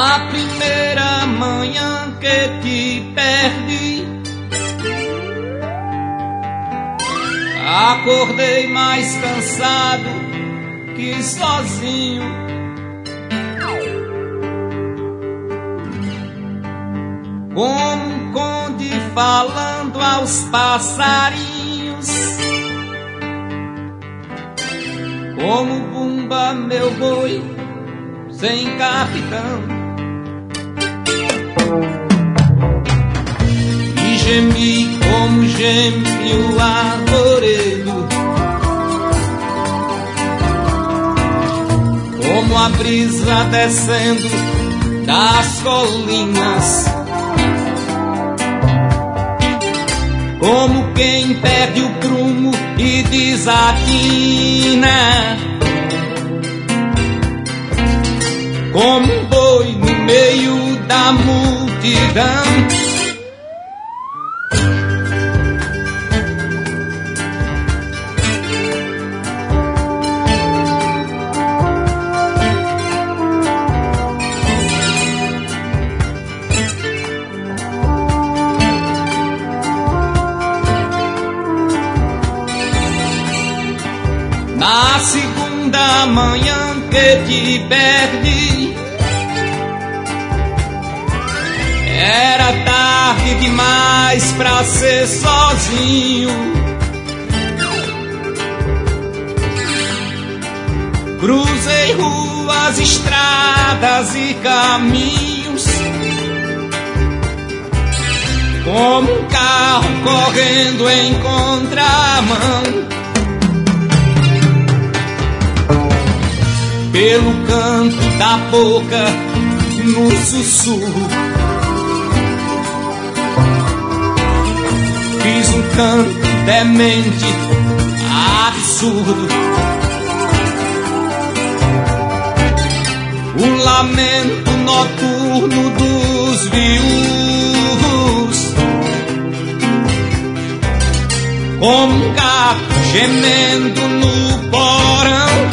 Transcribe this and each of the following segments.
Na primeira manhã que te perdi, acordei mais cansado que sozinho. Como um conde falando aos passarinhos, como Bumba, meu boi sem capitão. E gemi como geme o arvoredo, como a brisa descendo das colinas, como quem perde o prumo e desatina, como um boi no meio da multidão. Na segunda manhã que te perdi, era tarde demais pra ser sozinho. Cruzei ruas, estradas e caminhos, como um carro correndo em contramão. Pelo canto da boca, no sussurro, fiz um canto demente, absurdo. O lamento noturno dos viúvos, como um gato gemendo no porão.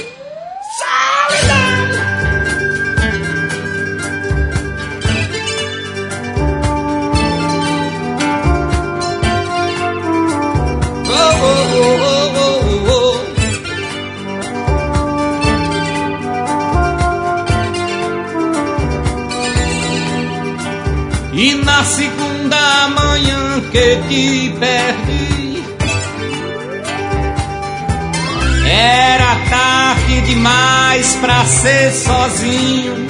E na segunda manhã que te perdi, era tarde demais pra ser sozinho.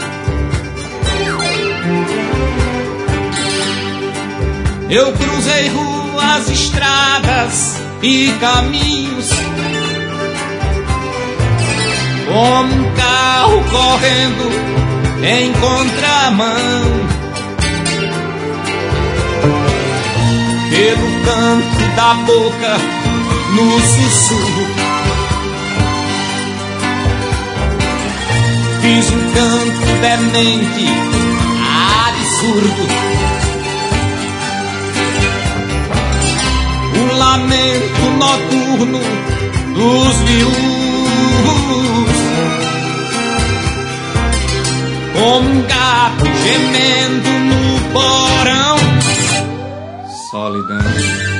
Eu cruzei ruas, estradas e caminhos, como um carro correndo em contramão. Pelo canto da boca, no sussurro, fiz um canto demente, absurdo. O lamento noturno dos viúvos, como um gato gemendo no porão. Solidão.